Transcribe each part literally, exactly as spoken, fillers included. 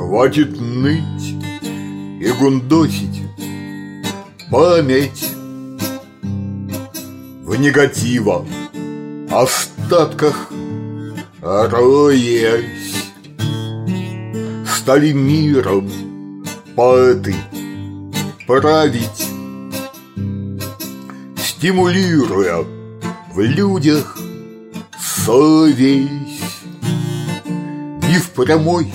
Хватит ныть и гундосить. Память в негатива остатках роясь, стали миром поэты править, стимулируя в людях совесть. И в прямой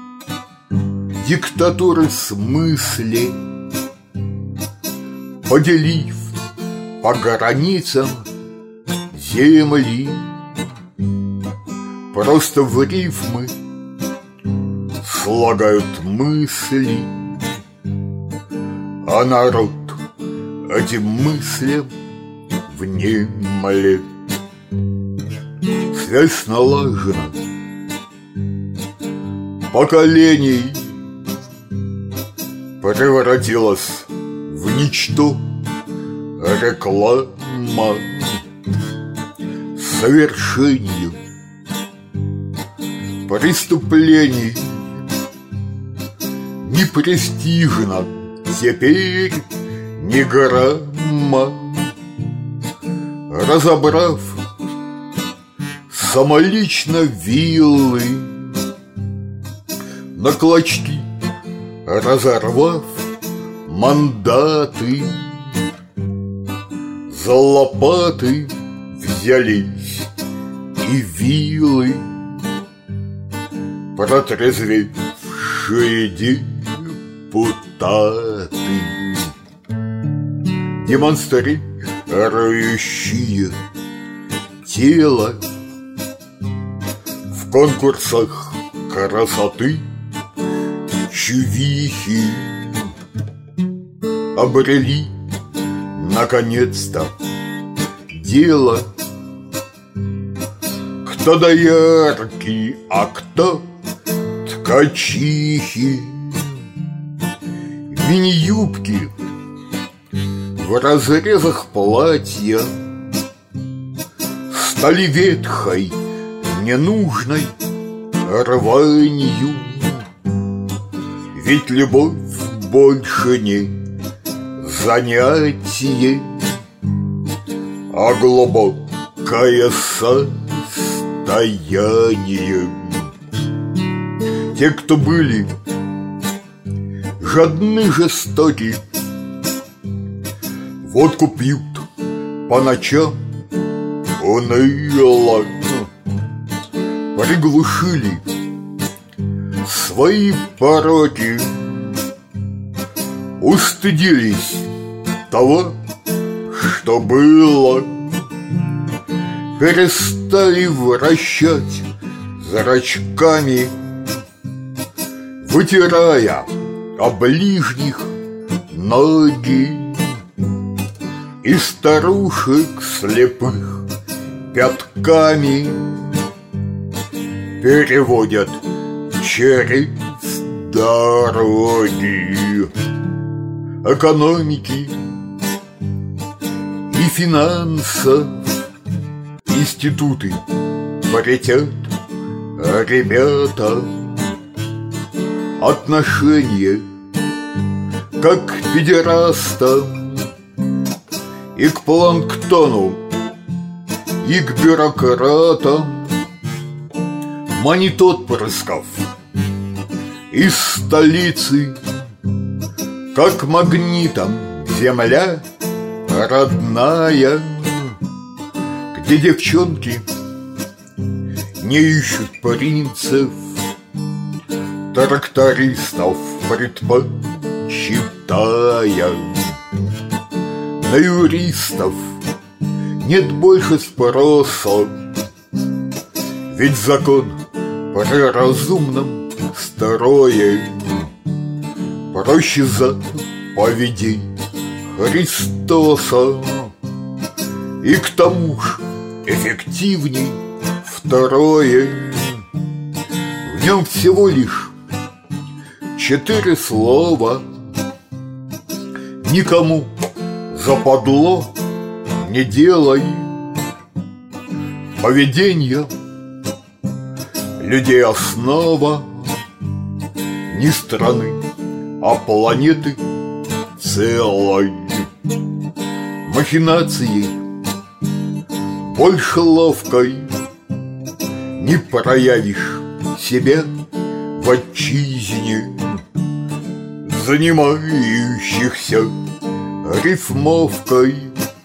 диктатуры смысле, поделив по границам земли, просто в рифмы слагают мысли, а народ этим мыслям внемлет. Связь налажена поколений, превратилась в ничто реклама совершению преступлений. Не престижно теперь ни грамма, разобрав самолично виллы, на клочки разорвав мандаты, за лопаты взялись и вилы, протрезвевшие депутаты, демонстрирующие тело в конкурсах красоты, чувихи обрели наконец-то дело. Кто доярки, а кто ткачихи, мини-юбки в разрезах платья стали ветхой, ненужной рванью. Ведь любовь больше не занятие, а глубокое состояние. Те, кто были жадны, жестоки, водку пьют по ночам уныло, приглушили свои пороки, устыдились того, что было, перестали вращать зрачками, вытирая о ближних ноги, и старушек слепых пятками переводят через дороги экономики и финансов. Институты полетят, ребята, отношения как к педерастам и к планктону, и к бюрократам. Манит отпрысков из столицы, как магнитом земля родная, где девчонки не ищут принцев, трактористов предпочитая. На юристов нет больше спроса, ведь закон при разумном строе проще заповедей Христоса. И к тому ж эффективней второе. В нем всего лишь четыре слова. Никому западло не делай. Поведение людей основа, не страны, а планеты целой. Махинацией больше ловкой не проявишь себя в отчизне, занимающихся рифмовкой.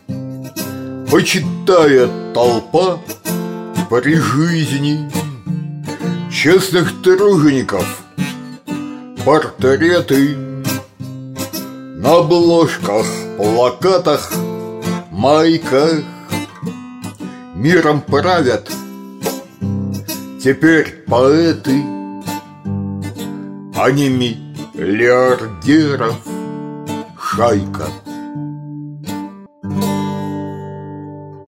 Почитает толпа при жизни честных тружеников портреты на обложках, плакатах, майках. Миром правят теперь поэты, а не миллиардеров шайка.